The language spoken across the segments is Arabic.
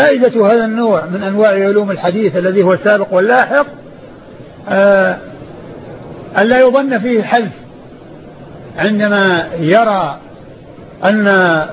فائدة هذا النوع من أنواع علوم الحديث الذي هو السابق واللاحق ألا يظن فيه حذف عندما يرى أن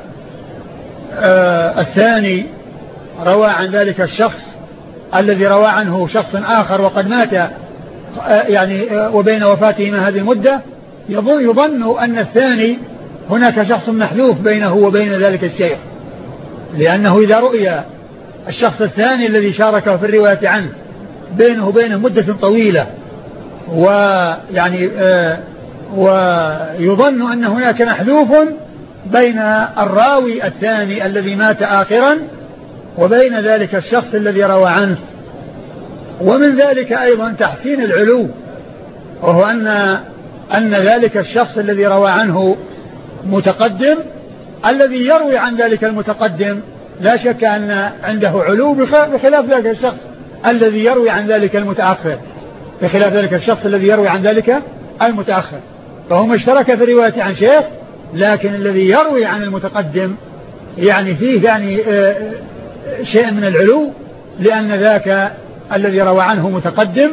الثاني روى عن ذلك الشخص الذي روى عنه شخص آخر وقد مات يعني وبين وفاتهما هذه المدة، يظن أن الثاني هناك شخص محذوف بينه وبين ذلك الشيخ، لأنه إذا رؤي الشخص الثاني الذي شاركه في الرواية عنه بينه وبينه مدة طويلة ويعني ويظن أن هناك محذوف بين الراوي الثاني الذي مات آخرا وبين ذلك الشخص الذي روى عنه. ومن ذلك أيضا تحسين العلو، وهو أن ذلك الشخص الذي روى عنه متقدم الذي يروي عن ذلك المتقدم لا شك أن عنده علو بخلاف ذلك الشخص الذي يروي عن ذلك المتأخر، بخلاف ذلك الشخص الذي يروي عن ذلك المتأخر، فهم اشترك في الرواية عن شيخ، لكن الذي يروي عن المتقدم يعني فيه يعني شيء من العلو، لأن ذاك الذي روى عنه متقدم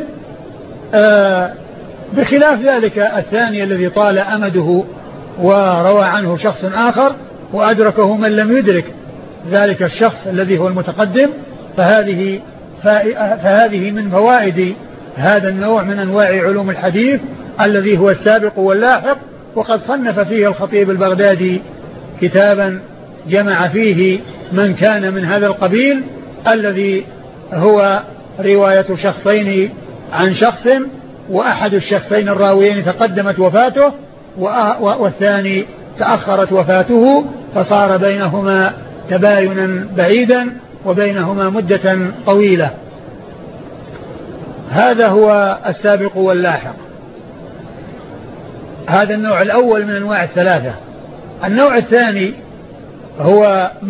بخلاف ذلك الثاني الذي طال أمده وروى عنه شخص آخر وأدركه من لم يدرك ذلك الشخص الذي هو المتقدم. فهذه من فوائد هذا النوع من أنواع علوم الحديث الذي هو السابق واللاحق. وقد صنف فيه الخطيب البغدادي كتابا جمع فيه من كان من هذا القبيل الذي هو رواية شخصين عن شخص، وأحد الشخصين الراويين تقدمت وفاته والثاني تأخرت وفاته، فصار بينهما تباينا بعيدا وبينهما مدة طويلة. هذا هو السابق واللاحق. هذا النوع الأول من أنواع الثلاثة. النوع الثاني هو